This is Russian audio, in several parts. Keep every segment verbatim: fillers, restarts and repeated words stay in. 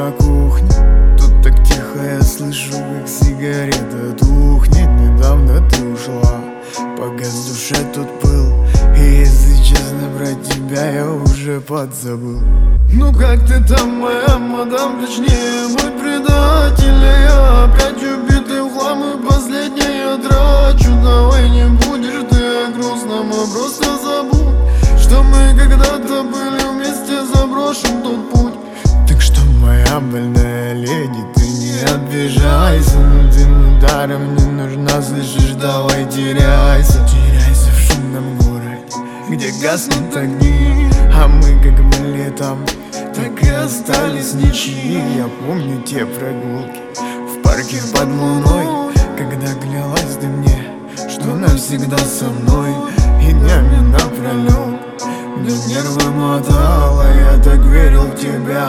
на кухне. Тут так тихо, я слышу, как сигарета тухнет. Недавно ты ушла, погас в душе тут пыл. И если честно, про тебя я уже подзабыл. Ну как ты там, моя мадам, точнее мой предатель. Я опять убитый в хлам, и последний я трачу. Давай не будешь ты о грустном, а просто забудь, что мы когда-то были вместе, заброшен тот путь. Так что, моя больная леди, ты не обижайся, но ты даром не нужна, слышишь, давай теряйся. Теряйся в шумном городе, где гаснут огни, а мы как были там, так и остались ничьи. Я помню те прогулки в парке под луной, когда клялась ты мне, что навсегда со мной. И днями напролет мне нервы мотала, я так верил в тебя,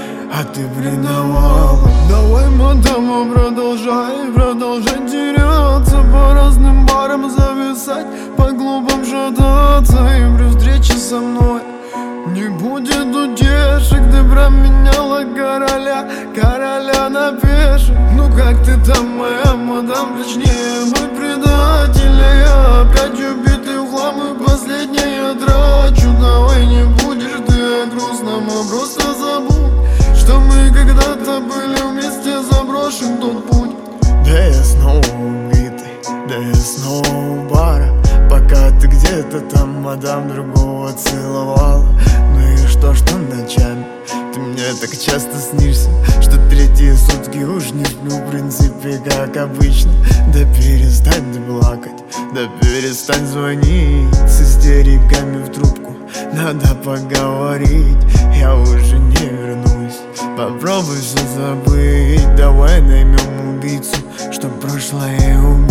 а ты предавала. Давай, мадам, продолжай, продолжай теряться, по разным барам зависать, по клубам шататься. И при встрече со мной не будет утешек. Ты променяла короля, короля на пешек. Ну как ты там, моя мадам, точнее мой предатель. Я опять убитый в хлам, и последний я трачу. Давай не будешь ты о грустном, а просто забудь, что мы когда-то были вместе, заброшен тот путь. Да я снова убитый, да я снова у бара, пока ты где-то там, мадам, другого целовала. Ну и что, что ночами ты мне так часто снишься, что третьи сутки уж не сплю, в принципе, как обычно. Да перестань ты плакать, да перестань звонить с истериками в трубку, надо поговорить, я уже не вернусь. Попробуй все забыть, давай наймем убийцу, чтоб прошлое убить.